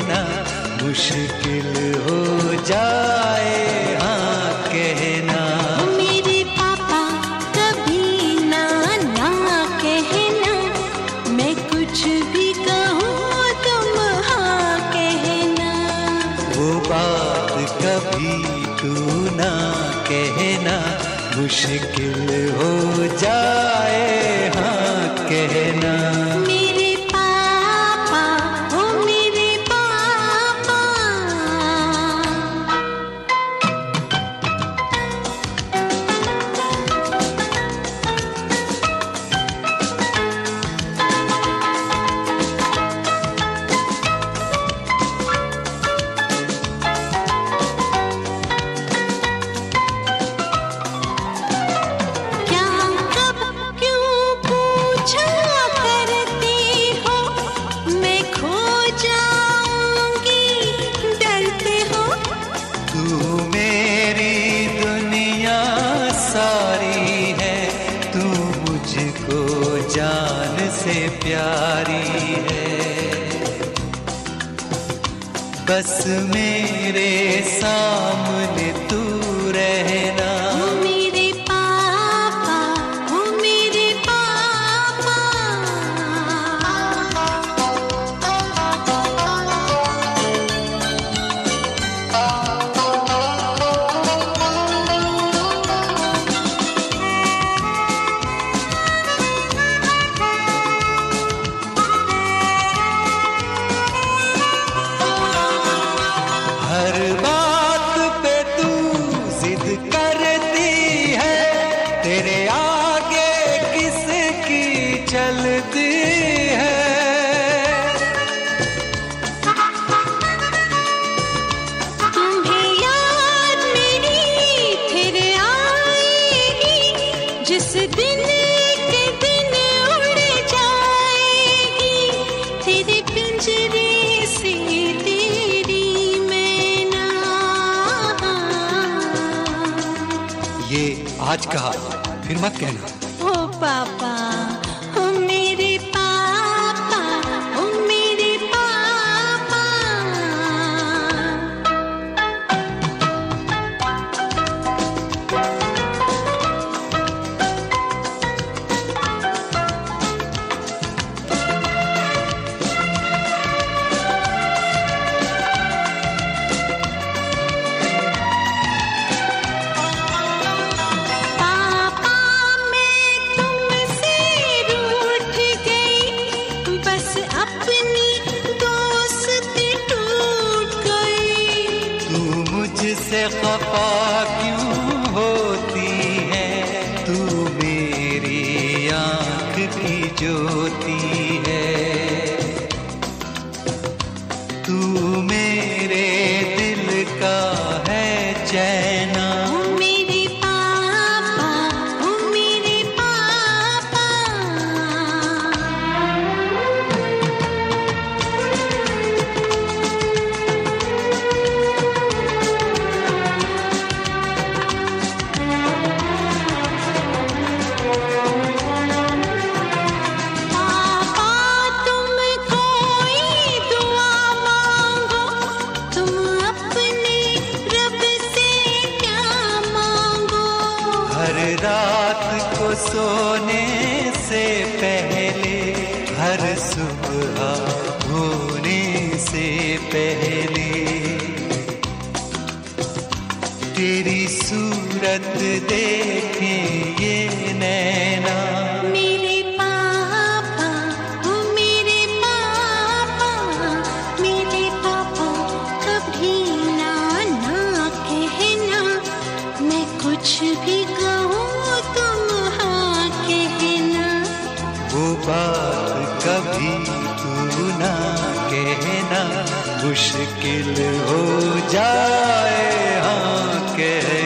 कहना, मुश्किल हो जाए हाँ कहना। मेरे पापा कभी ना ना कहना, मैं कुछ भी कहूँ तुम हाँ कहना। वो बात कभी तू ना कहना, मुश्किल हो जाए हाँ कहना। मेरे पापा ओ मेरे पापा। क्या कब क्यों पूछा करते हो, मैं खो जाऊंगी डरते हो। तू मेरी दुनिया सारी है, तू मुझको जान से प्यारी है। बस मेरे सामने तू रहना। ओ मेरे पापा ओ मेरे पापा। हर बात पे तू जिद करती है, तेरे आगे किसकी चलती है। तुम्हें याद मेरी फिर आएगी, जिस दिन के दिन उड़ जाएगी तेरे पिंजरे से तेरी मैना। ये आज कहा फिर मत कहना। ओ पापा ओ मेरे पापा ओ मेरे पापा। पापा मैं तुमसे रूठ गई, बस अपनी दोस्ती टूट गई। तू मुझसे खफा क्यों होती है, तू मेरी आँख की ज्योति है। तू मेरे दिल का है चैना। ओ मेरे पापा ओ मेरे पापा। पापा तुम कोई दुआ मांगो, तुम अपने रब से क्या मांगो। हर रात को सोने से पहले, हर सुबह होने से पहले, तेरी सूरत देखें ये नैना। मेरे पापा ओ मेरे पापा। मेरे पापा कभी ना ना कहना, मैं कुछ भी कहूँ तुम हाँ कहना। वो बात कभी तू ना कहना, मुश्किल हो जाए हाँ कहना।